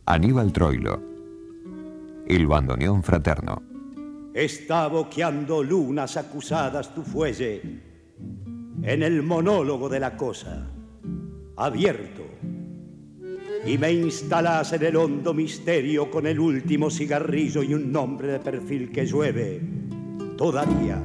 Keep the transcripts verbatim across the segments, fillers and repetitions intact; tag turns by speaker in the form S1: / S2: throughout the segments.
S1: Aníbal Troilo, el bandoneón fraterno.
S2: Está boqueando lunas acusadas tu fuelle en el monólogo de la cosa, abierto, y me instalás en el hondo misterio con el último cigarrillo y un nombre de perfil que llueve todavía.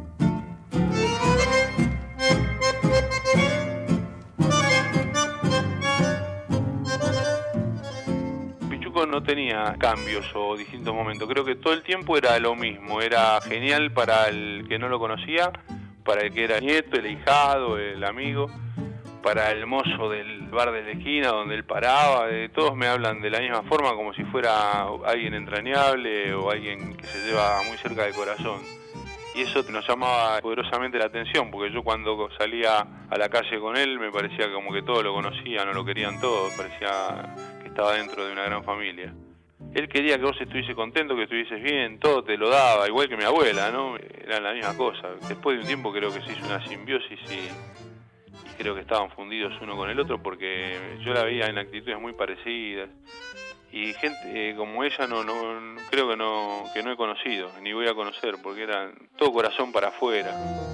S3: No tenía cambios o distintos momentos, creo que todo el tiempo era lo mismo, era genial para el que no lo conocía, para el que era nieto, el ahijado, el amigo, para el mozo del bar de la esquina donde él paraba, eh, todos me hablan de la misma forma como si fuera alguien entrañable o alguien que se lleva muy cerca del corazón. Y eso nos llamaba poderosamente la atención, porque yo cuando salía a la calle con él me parecía como que todos lo conocían o lo querían todos, parecía que estaba dentro de una gran familia. Él quería que vos estuvieses contento, que estuvieses bien, todo te lo daba, igual que mi abuela, ¿no? Era la misma cosa. Después de un tiempo creo que se hizo una simbiosis y, y creo que estaban fundidos uno con el otro, porque yo la veía en actitudes muy parecidas. Y gente eh, como ella no, no, no creo que no que no he conocido ni voy a conocer, porque era todo corazón para afuera.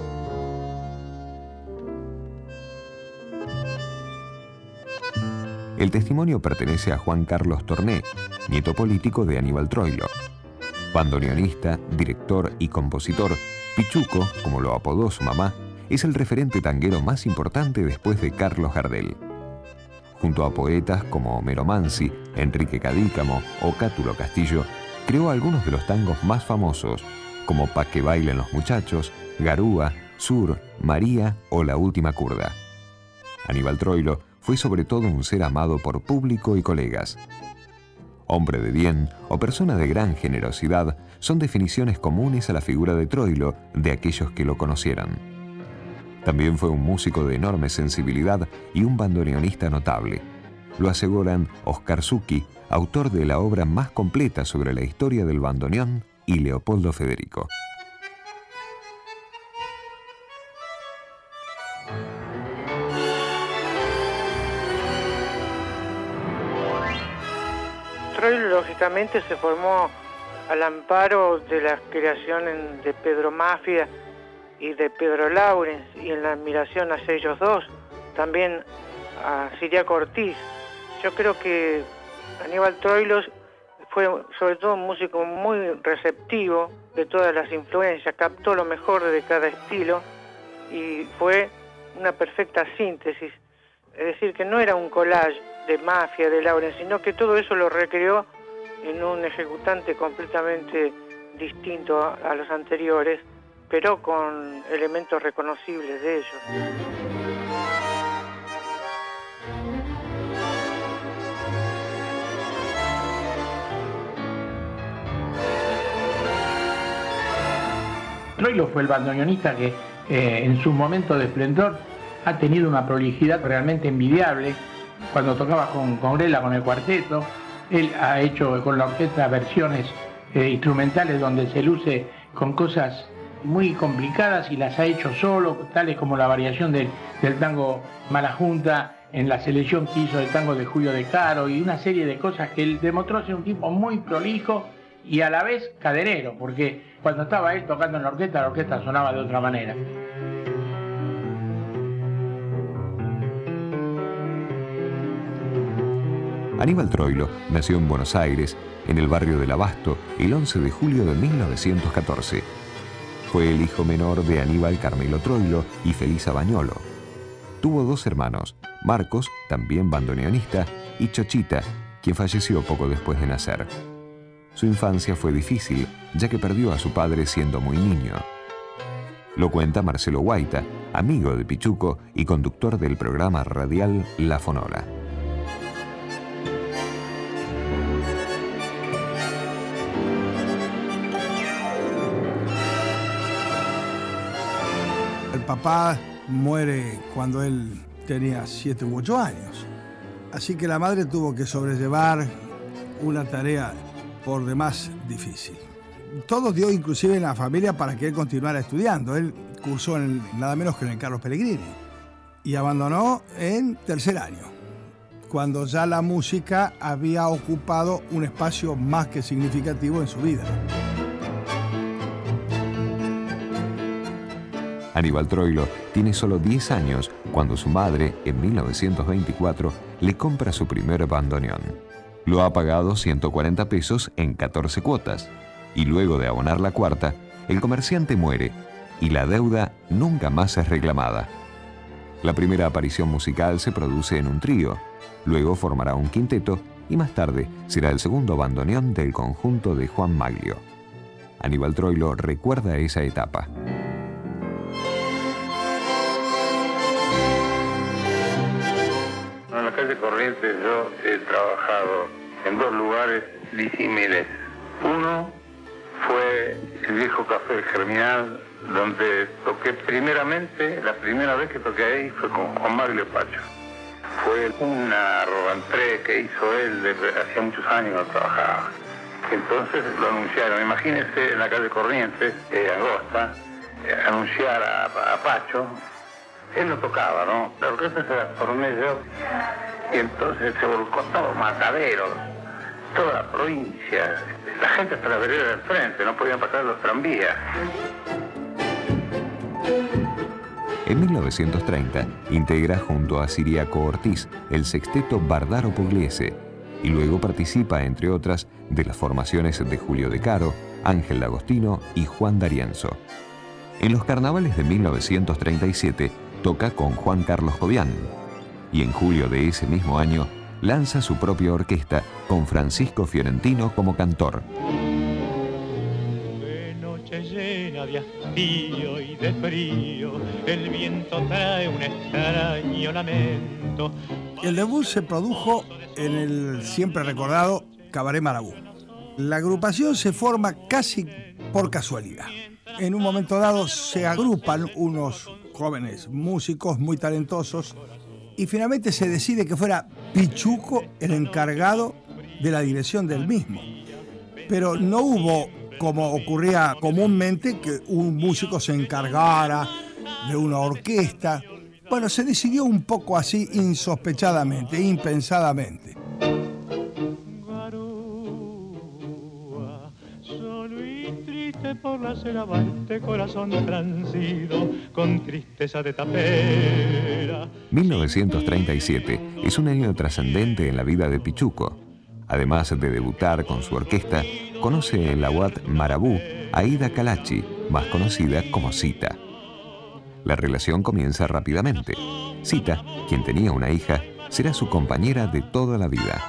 S1: El testimonio pertenece a Juan Carlos Torné, nieto político de Aníbal Troilo. Bandoneonista, director y compositor, Pichuco, como lo apodó su mamá, es el referente tanguero más importante después de Carlos Gardel. Junto a poetas como Homero Mansi, Enrique Cadícamo o Cátulo Castillo, creó algunos de los tangos más famosos, como Pa' que bailen los muchachos, Garúa, Sur, María o La última curda. Aníbal Troilo fue sobre todo un ser amado por público y colegas. Hombre de bien o persona de gran generosidad son definiciones comunes a la figura de Troilo de aquellos que lo conocieran. También fue un músico de enorme sensibilidad y un bandoneonista notable. Lo aseguran Oscar Zucchi, autor de la obra más completa sobre la historia del bandoneón, y Leopoldo Federico.
S4: Troilo lógicamente se formó al amparo de las creaciones de Pedro Mafia y de Pedro Laurens, y en la admiración hacia ellos dos, también a Ciriaco Ortiz. Yo creo que Aníbal Troilo fue sobre todo un músico muy receptivo de todas las influencias, captó lo mejor de cada estilo y fue una perfecta síntesis. Es decir, que no era un collage de Mafia, de Laurens, sino que todo eso lo recreó en un ejecutante completamente distinto a, a los anteriores, pero con elementos reconocibles de ellos.
S5: Troilo fue el bandoneonista que eh, en su momento de esplendor ha tenido una prolijidad realmente envidiable. Cuando tocaba con, con Grela, con el cuarteto, él ha hecho con la orquesta versiones eh, instrumentales donde se luce con cosas muy complicadas y las ha hecho solo, tales como la variación del, del tango Mala Junta en la selección que hizo del tango de Julio De Caro, y una serie de cosas que él demostró ser un tipo muy prolijo y a la vez caderero, porque cuando estaba él tocando en la orquesta, la orquesta sonaba de otra manera.
S1: Aníbal Troilo nació en Buenos Aires, en el barrio del Abasto, el once de julio de mil novecientos catorce. Fue el hijo menor de Aníbal Carmelo Troilo y Felisa Bañolo. Tuvo dos hermanos, Marcos, también bandoneonista, y Chochita, quien falleció poco después de nacer. Su infancia fue difícil, ya que perdió a su padre siendo muy niño. Lo cuenta Marcelo Guaita, amigo de Pichuco y conductor del programa radial La Fonola.
S6: El papá muere cuando él tenía siete u ocho años. Así que la madre tuvo que sobrellevar una tarea por demás difícil. Todo dio inclusive en la familia para que él continuara estudiando. Él cursó en el, nada menos que en el Carlos Pellegrini y abandonó en tercer año. cuando ya la música había ocupado un espacio más que significativo en su vida.
S1: Aníbal Troilo tiene solo diez años cuando su madre, en mil novecientos veinticuatro, le compra su primer bandoneón. Lo ha pagado ciento cuarenta pesos en catorce cuotas, y luego de abonar la cuarta, el comerciante muere y la deuda nunca más es reclamada. La primera aparición musical se produce en un trío, luego formará un quinteto y más tarde será el segundo bandoneón del conjunto de Juan Maglio. Aníbal Troilo recuerda esa etapa.
S7: En la calle Corrientes yo he trabajado en dos lugares disímiles. Uno fue el viejo Café Germinal, donde toqué primeramente, la primera vez que toqué ahí fue con Juan Maglio Pacho. Fue una robantré que hizo él, de, hacía muchos años no trabajaba. Entonces lo anunciaron, imagínense en la calle Corrientes, eh, Angosta, eh, anunciar a, a Pacho. Él no tocaba, ¿no? La orquesta se la formé yo, y entonces se volcó todo Mataderos, toda la provincia, la gente hasta la vereda del frente, no podían pasar los tranvías.
S1: En mil novecientos treinta integra junto a Ciriaco Ortiz el sexteto Bardaro Pugliese y luego participa, entre otras, de las formaciones de Julio De Caro, Ángel D'Agostino y Juan D'Arienzo. En los carnavales de mil novecientos treinta y siete toca con Juan Carlos Jovián y en julio de ese mismo año lanza su propia orquesta con Francisco Fiorentino como cantor.
S8: De noche llena de hastío y de frío, el viento trae un extraño lamento.
S6: El debut se produjo en el siempre recordado Cabaret Marabú. La agrupación se forma casi por casualidad. En un momento dado se agrupan unos jóvenes músicos muy talentosos y finalmente se decide que fuera Pichuco el encargado de la dirección del mismo. Pero no hubo, como ocurría comúnmente, que un músico se encargara de una orquesta. Bueno, se decidió un poco así insospechadamente, impensadamente.
S8: Por la acera va este corazón transido con tristeza de tapera.
S1: mil novecientos treinta y siete es un año trascendente en la vida de Pichuco. Además de debutar con su orquesta, conoce en la U A T Marabú a Ida Calachi, más conocida como Cita. La relación comienza rápidamente. Cita, quien tenía una hija, será su compañera de toda la vida.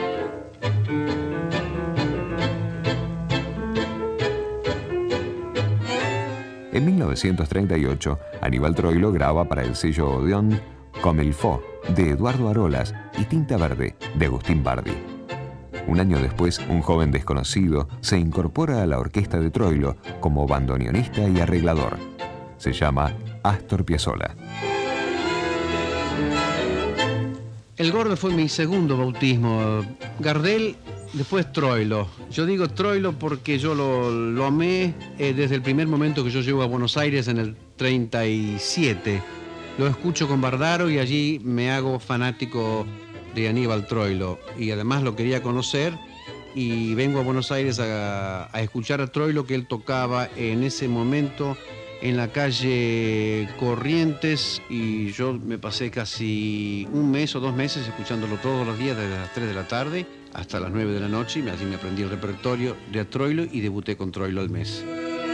S1: En mil novecientos treinta y ocho, Aníbal Troilo graba para el sello Odeón Comme il faut, de Eduardo Arolas, y Tinta Verde, de Agustín Bardi. Un año después, un joven desconocido se incorpora a la orquesta de Troilo como bandoneonista y arreglador. Se llama Astor Piazzolla.
S9: El Gordo fue mi segundo bautismo. Gardel, después Troilo. Yo digo Troilo porque yo lo, lo amé eh, desde el primer momento que yo llego a Buenos Aires en el treinta y siete. Lo escucho con Bardaro y allí me hago fanático de Aníbal Troilo. Y además lo quería conocer y vengo a Buenos Aires a, a escuchar a Troilo, que él tocaba en ese momento en la calle Corrientes, y yo me pasé casi un mes o dos meses escuchándolo todos los días desde las tres de la tarde hasta las nueve de la noche, y así me aprendí el repertorio de Troilo y debuté con Troilo al mes.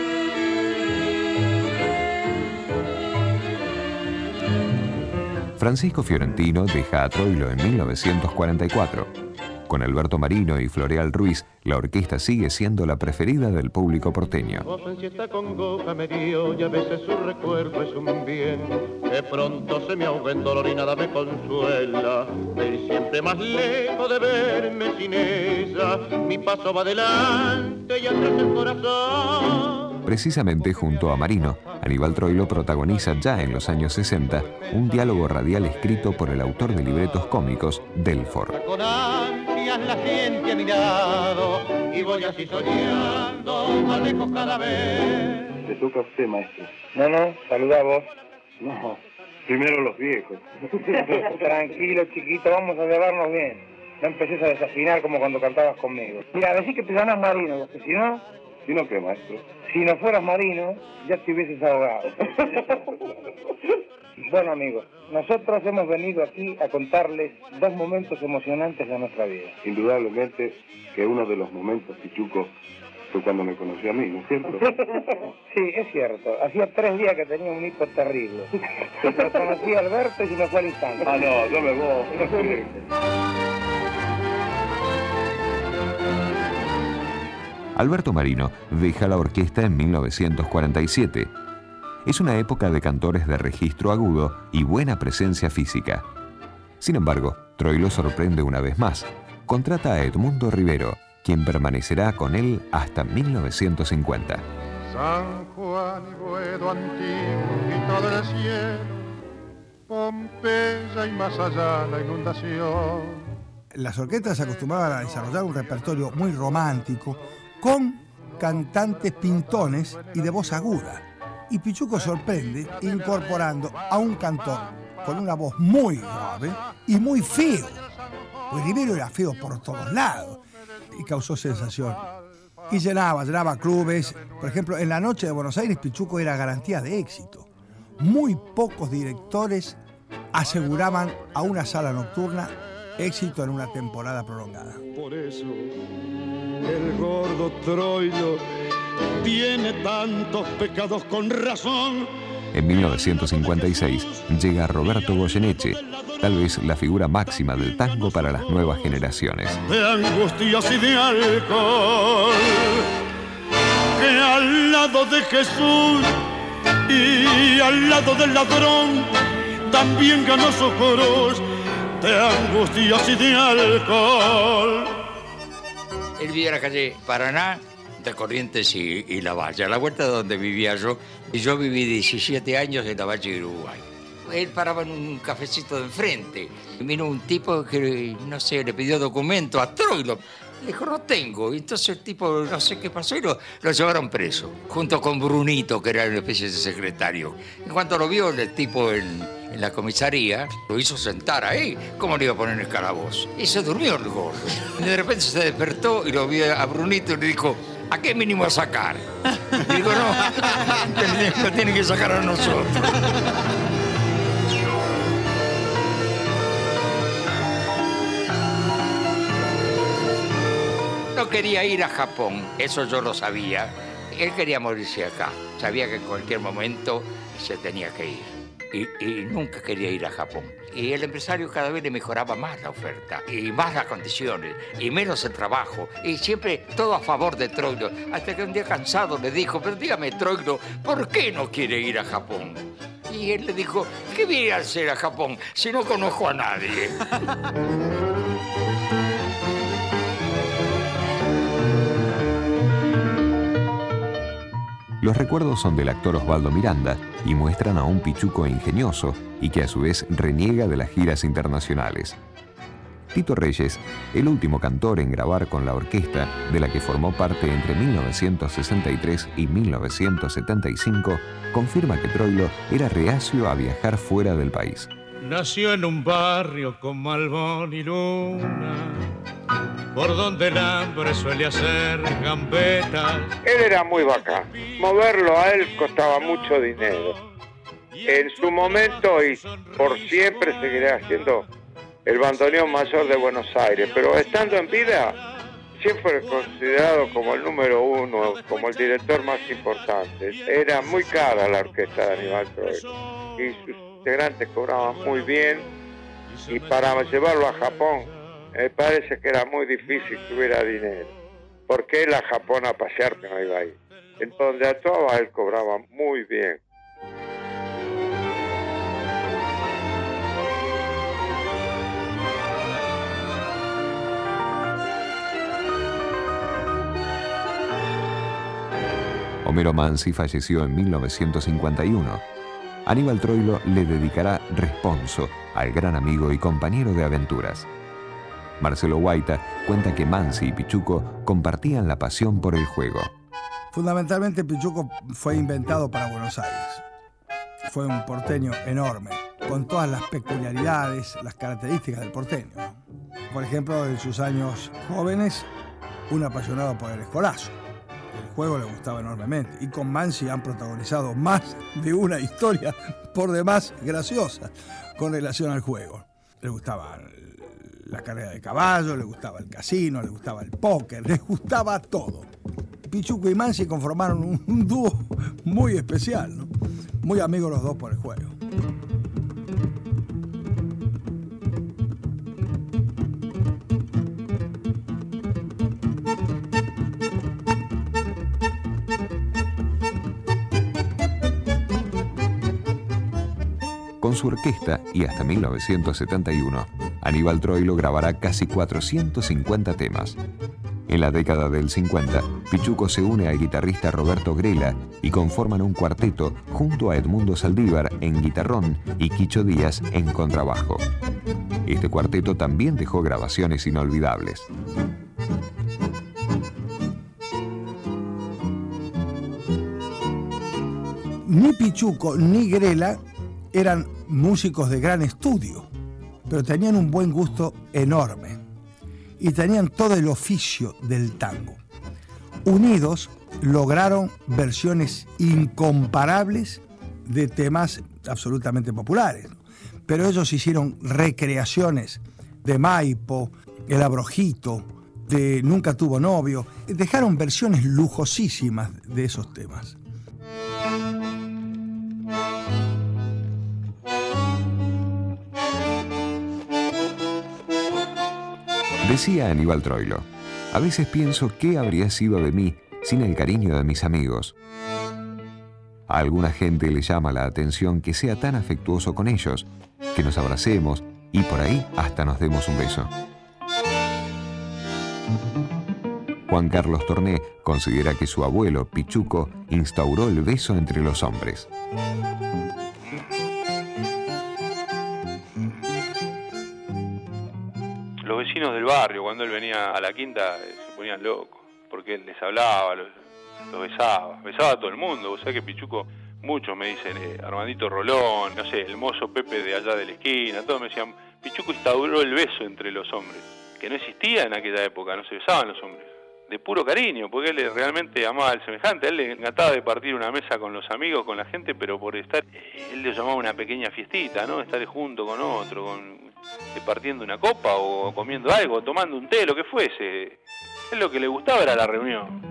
S1: Francisco Fiorentino deja a Troilo en mil novecientos cuarenta y cuatro. Con Alberto Marino y Floreal Ruiz, la orquesta sigue siendo la preferida del público porteño.
S8: Siesta con goja me dio y a veces su recuerdo es un bien. De pronto se me ahoga en dolor y nada me consuela. De ir siempre más lejos de verme sin ella. Mi paso va adelante y atrás el corazón.
S1: Precisamente junto a Marino, Aníbal Troilo protagoniza ya en los años sesenta un diálogo radial escrito por el autor de libretos cómicos, Delfor.
S8: La gente a mi lado y voy así soñando más lejos cada vez.
S7: Te toca a usted, maestro. No, no, saluda a vos. No, Primero los viejos.
S10: Tranquilo, chiquito, vamos a llevarnos bien. No empeces a desafinar como cuando cantabas conmigo. Mira, decís que te llamas Marino, porque si no...
S7: ¿Si no qué, maestro?
S10: Si no fueras Marino, ya te hubieses ahogado. Bueno, amigos, nosotros hemos venido aquí a contarles dos momentos emocionantes de nuestra vida.
S7: Indudablemente que uno de los momentos, Pichuco, fue cuando me conocí a mí, ¿no es cierto?
S10: Sí, es cierto. Hacía tres días que tenía un hipo terrible. Lo conocí a Alberto y se me fue al instante.
S7: Ah, no, yo me voy.
S1: Alberto Marino deja la orquesta en mil novecientos cuarenta y siete. Es una época de cantores de registro agudo y buena presencia física. Sin embargo, Troilo sorprende una vez más. Contrata a Edmundo Rivero, quien permanecerá con él hasta mil novecientos cincuenta.
S8: San Juan y Boedo antiguo y todo el cielo, Pompeya y más allá la inundación.
S6: Las orquestas se acostumbraban a desarrollar un repertorio muy romántico, con cantantes pintones y de voz aguda. Y Pichuco sorprende incorporando a un cantor con una voz muy grave y muy feo. Pues Rivero era feo por todos lados y causó sensación. Y llenaba, llenaba clubes. Por ejemplo, en la noche de Buenos Aires, Pichuco era garantía de éxito. Muy pocos directores aseguraban a una sala nocturna éxito en una temporada prolongada.
S11: Por eso el gordo Troilo tiene tantos pecados con razón.
S1: En mil novecientos cincuenta y seis llega Roberto Goyeneche, tal vez la figura máxima del tango para las nuevas generaciones.
S11: De angustias y de alcohol, que al lado de Jesús y al lado del ladrón también ganó socorros. De angustias y de alcohol.
S12: Él vivía en la calle Paraná, de Corrientes y, y La Valle, a la vuelta de donde vivía yo. Y yo viví diecisiete años en La Valle de Uruguay. Él paraba en un cafecito de enfrente. Y vino un tipo que, no sé, le pidió documento a Troilo. Le dijo, no tengo. Y entonces el tipo, no sé qué pasó, y lo, lo llevaron preso, junto con Brunito, que era una especie de secretario. En cuanto lo vio el tipo en, en la comisaría, lo hizo sentar ahí. ¿Cómo le iba a poner el calabozo? Y se durmió el gordo. Y de repente se despertó y lo vio a Brunito y le dijo, ¿a qué mínimo a sacar? Y digo, no, lo tienen que sacar a nosotros. No quería ir a Japón, eso yo lo sabía. Él quería morirse acá. Sabía que en cualquier momento se tenía que ir. Y, y nunca quería ir a Japón. Y el empresario cada vez le mejoraba más la oferta, y más las condiciones, y menos el trabajo. Y siempre todo a favor de Troilo. Hasta que un día cansado le dijo, pero dígame, Troilo, ¿por qué no quiere ir a Japón? Y él le dijo, ¿qué viene a hacer a Japón si no conozco a nadie?
S1: Los recuerdos son del actor Osvaldo Miranda y muestran a un Pichuco ingenioso y que a su vez reniega de las giras internacionales. Tito Reyes, el último cantor en grabar con la orquesta, de la que formó parte entre mil novecientos sesenta y tres y mil novecientos setenta y cinco, confirma que Troilo era reacio a viajar fuera del país.
S11: Nació en un barrio con Malbón y Luna, por donde el hambre suele hacer gambetas.
S13: Él era muy bacán. Moverlo a él costaba mucho dinero. En su momento y por siempre seguirá siendo el bandoneón mayor de Buenos Aires, pero estando en vida siempre fue considerado como el número uno, como el director más importante. Era muy cara la orquesta de Aníbal Troilo y sus integrantes cobraban muy bien, y para llevarlo a Japón me parece que era muy difícil que hubiera dinero, porque él a Japón a pasear no iba a ir. En donde actuaba él cobraba muy bien.
S1: Homero Mansi falleció en mil novecientos cincuenta y uno. Aníbal Troilo le dedicará Responso al gran amigo y compañero de aventuras. Marcelo Guaita cuenta que Mansi y Pichuco compartían la pasión por el juego.
S6: Fundamentalmente Pichuco fue inventado para Buenos Aires. Fue un porteño enorme, con todas las peculiaridades, las características del porteño. Por ejemplo, en sus años jóvenes, un apasionado por el escolazo. El juego le gustaba enormemente. Y con Mansi han protagonizado más de una historia, por demás graciosa, con relación al juego. Le gustaba la carrera de caballo, le gustaba el casino, le gustaba el póker, le gustaba todo. Pichuco y Mansi conformaron un, un dúo muy especial, ¿no? Muy amigos los dos por el juego.
S1: Con su orquesta y hasta mil novecientos setenta y uno, Aníbal Troilo grabará casi cuatrocientos cincuenta temas. En la década del cincuenta, Pichuco se une al guitarrista Roberto Grela y conforman un cuarteto junto a Edmundo Saldívar en guitarrón y Quicho Díaz en contrabajo. Este cuarteto también dejó grabaciones inolvidables.
S6: Ni Pichuco ni Grela eran músicos de gran estudio, pero tenían un buen gusto enorme y tenían todo el oficio del tango. Unidos lograron versiones incomparables de temas absolutamente populares, pero ellos hicieron recreaciones de Maipo, El Abrojito, de Nunca tuvo novio, dejaron versiones lujosísimas de esos temas.
S1: Decía Aníbal Troilo: a veces pienso qué habría sido de mí sin el cariño de mis amigos. A alguna gente le llama la atención que sea tan afectuoso con ellos, que nos abracemos y por ahí hasta nos demos un beso. Juan Carlos Torné considera que su abuelo, Pichuco, instauró el beso entre los hombres.
S3: Los vecinos del barrio, cuando él venía a la quinta, se ponían locos, porque él les hablaba, los, los besaba, besaba a todo el mundo. O sea que Pichuco, muchos me dicen, eh, Armandito Rolón, no sé, el mozo Pepe de allá de la esquina, todos me decían, Pichuco instauró el beso entre los hombres, que no existía en aquella época, no se besaban los hombres, de puro cariño, porque él realmente amaba al semejante. A él le encantaba de partir una mesa con los amigos, con la gente, pero por estar, él le llamaba una pequeña fiestita, ¿no? Estar junto con otro, con, partiendo una copa o comiendo algo, tomando un té, lo que fuese. Él lo que le gustaba era la reunión.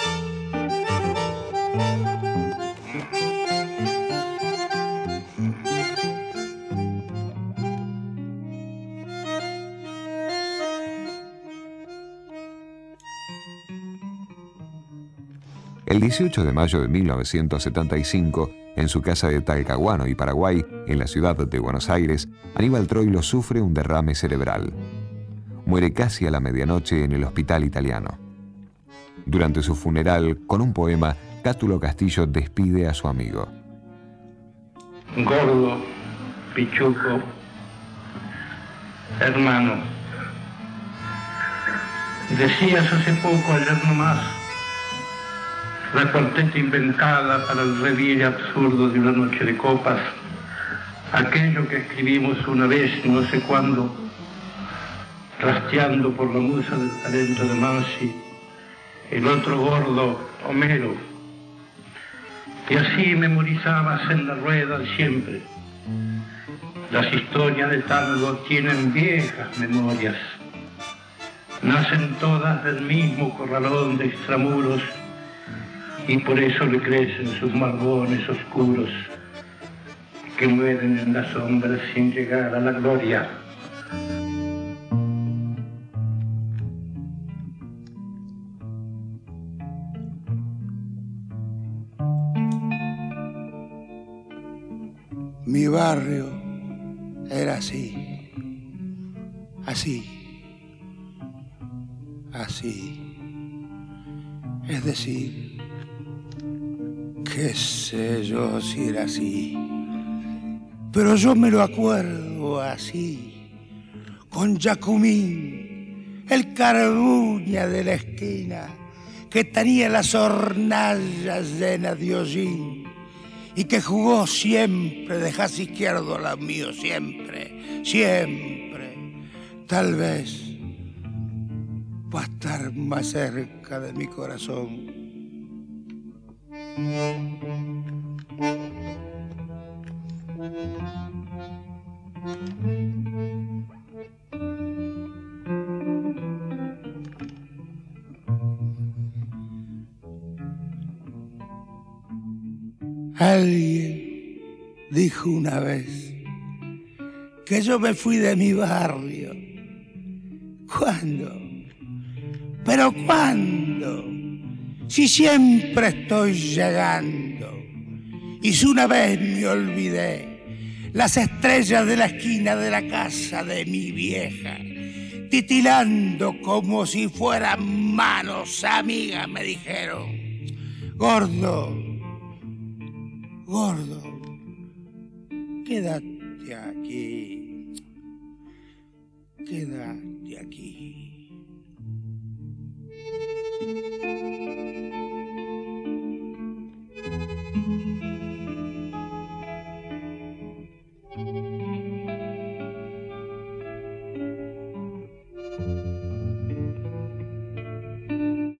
S1: El dieciocho de mayo de mil novecientos setenta y cinco, en su casa de Talcahuano y Paraguay, en la ciudad de Buenos Aires, Aníbal Troilo sufre un derrame cerebral. Muere casi a la medianoche en el hospital italiano. Durante su funeral, con un poema, Cátulo Castillo despide a su amigo.
S5: Gordo, Pichuco, hermano, decías hace poco, ayer nomás, la cuarteta inventada para el revire absurdo de una noche de copas, aquello que escribimos una vez, no sé cuándo, rastreando por la musa del talento de Mansi, el otro gordo, Homero, y así memorizabas en la rueda siempre. Las historias de tango tienen viejas memorias, nacen todas del mismo corralón de extramuros, y por eso le crecen sus margones oscuros que mueren en las sombras sin llegar a la gloria.
S14: Mi barrio era así, así, así, es decir, qué sé yo si era así, pero yo me lo acuerdo así, con Jacumín, el carbuña de la esquina, que tenía las hornallas llenas de hollín y que jugó siempre de jazz izquierdo al lado mío, siempre, siempre. Tal vez va a estar más cerca de mi corazón. Alguien dijo una vez que yo me fui de mi barrio. ¿Cuándo? ¿Pero cuándo? Si siempre estoy llegando. Y si una vez me olvidé las estrellas de la esquina de la casa de mi vieja, titilando como si fueran manos amigas, me dijeron: gordo, gordo, quédate aquí, quédate aquí.